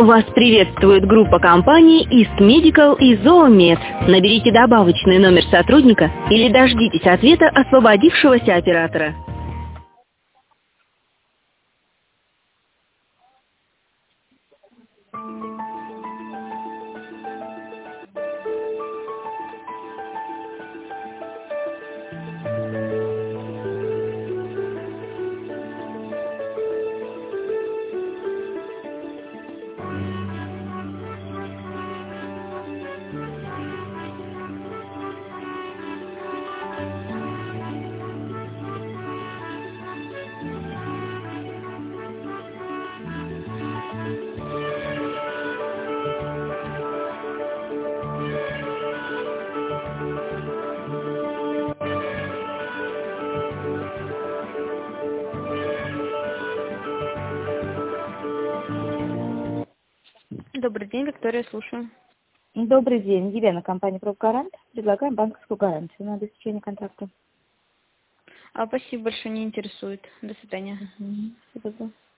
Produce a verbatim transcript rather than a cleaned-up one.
Вас приветствует группа компаний East Medical и Zoomed. Наберите добавочный номер сотрудника или дождитесь ответа освободившегося оператора. Добрый день, Виктория, слушаю. Добрый день, Елена, компания «Профгарант». Предлагаем банковскую гарантию на обеспечение контракта. А, спасибо большое, не интересует. До свидания. Угу. Спасибо.